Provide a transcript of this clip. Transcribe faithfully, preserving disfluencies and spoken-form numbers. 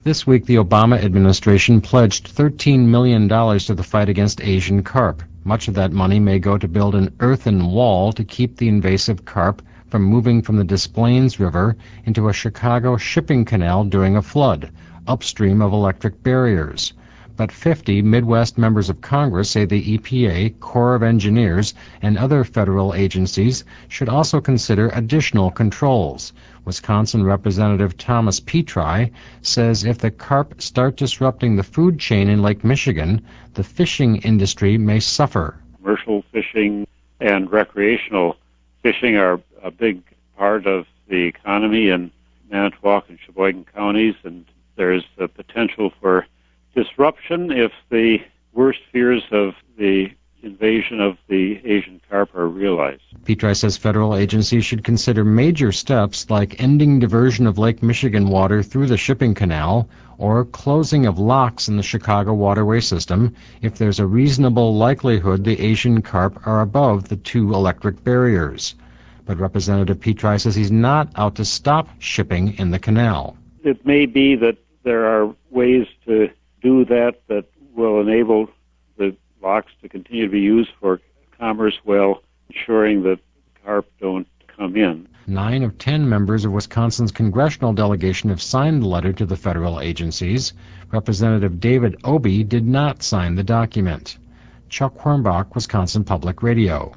This week, the Obama administration pledged thirteen million dollars to the fight against Asian carp. Much of that money may go to build an earthen wall to keep the invasive carp from moving from the Des Plaines River into a Chicago shipping canal during a flood, upstream of electric barriers. But fifty Midwest members of Congress say the E P A, Corps of Engineers, and other federal agencies should also consider additional controls. Wisconsin Representative Thomas Petri says if the carp start disrupting the food chain in Lake Michigan, the fishing industry may suffer. Commercial fishing and recreational fishing are a big part of the economy in Manitowoc and Sheboygan counties, and there's a potential for disruption if the worst fears of the invasion of the Asian carp are realized. Petri says federal agencies should consider major steps like ending diversion of Lake Michigan water through the shipping canal or closing of locks in the Chicago waterway system if there's a reasonable likelihood the Asian carp are above the two electric barriers. But Representative Petri says he's not out to stop shipping in the canal. It may be that there are ways to do that that will enable the locks to continue to be used for commerce while ensuring that carp don't come in. Nine of ten members of Wisconsin's congressional delegation have signed the letter to the federal agencies. Representative David Obey did not sign the document. Chuck Hornbach, Wisconsin Public Radio.